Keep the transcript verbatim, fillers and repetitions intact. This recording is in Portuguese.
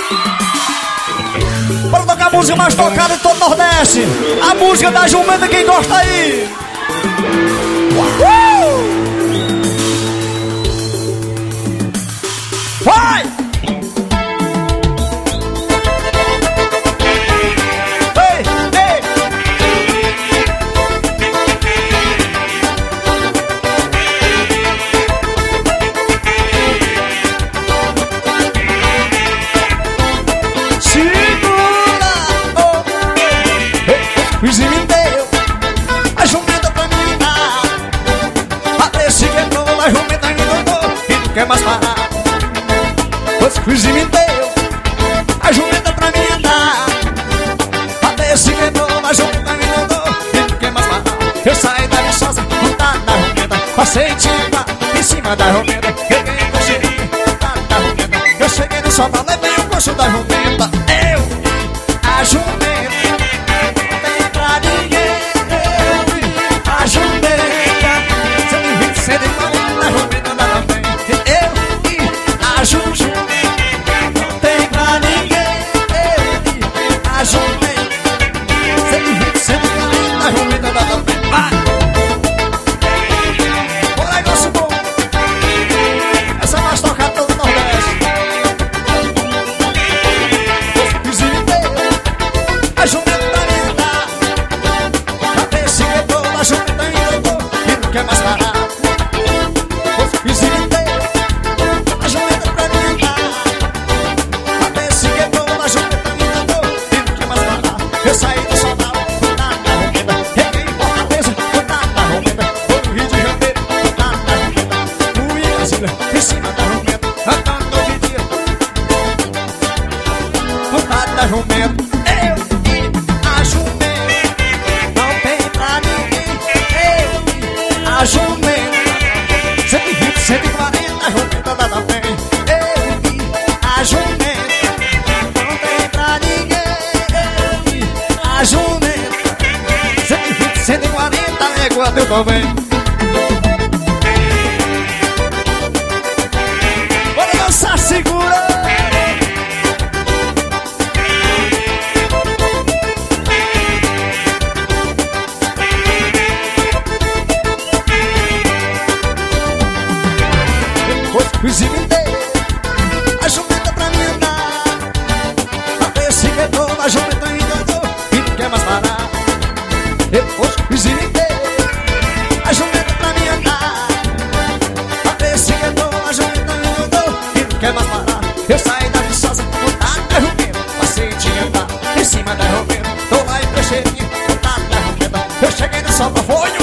Para tocar a música mais tocada em todo o Nordeste. A música da jumenta, quem gosta aí? Uh! Vai! Ei, ei! Segura! Oh, oh. Luiz me deu a jumenta pra mim dar. Até se quebrou, a jumenta me deu e não quer mais parar. Luiz me deu a jumenta pra mim andar. Até se quebrou, a jumenta me deu e não quer mais parar. Eu saí da viçosa, montada na jumenta, passei tinta em cima da jumenta. Peguei o cocheirinho, montada na jumenta. Eu cheguei no sofá, levei o coxo da jumenta. Eu, a jumenta, não tem pra ninguém. Eu, a jumenta, cento e vinte, cento e quarenta na jumenta da frente. Eu e a jumenta. A jumenta, cento e vinte, cento e quarenta, a jumenta da tua frente. Vai! Bora aí, nosso bom. Essa é mais tocada todo o Nordeste. Vizinho inteiro, a jumenta pra mim andar. Cabeça que quebrou, a jumenta enganou e não quer mais parar. Vizinho inteiro, a jumenta pra mim andar. Cabeça que quebrou, a jumenta. Eu saí do Sobral, fui lá na jumenta. Cheguei em Fortaleza, fui lá na jumenta. Fui no Rio de Janeiro, fui lá na jumenta. Fui em Brasília, em cima da jumenta. Andando todo dia, fui lá na jumenta. Eu e a jumenta, não tem pra ninguém. Eu e a jumenta, cento e vinte, cento e quarenta, a jumenta da da frente. Eu e a jumenta, não tem pra ninguém. A jumenta, cento e vinte, cento e quarenta, égua, eu tô bem. Bora dançar, segura. Depois o vizinho me deu a jumenta pra mim andar. Até se quebrou, a jumenta enganou e não quer mais parar. Depois o vizinho me deu a jumenta pra mim andar. Até se quebrou, a jumenta enganou e não quer mais parar. Eu saí da viçosa, montada na jumenta. Passei de andar em cima da jumenta. Tô lá em Peixeirinho, montada na jumenta. Eu cheguei no sol, foi